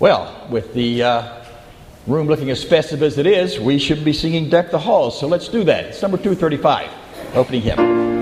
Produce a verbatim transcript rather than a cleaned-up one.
Well, with the uh, room looking as festive as it is, we should be singing Deck the Halls. So let's do that. It's number two thirty-five, opening hymn.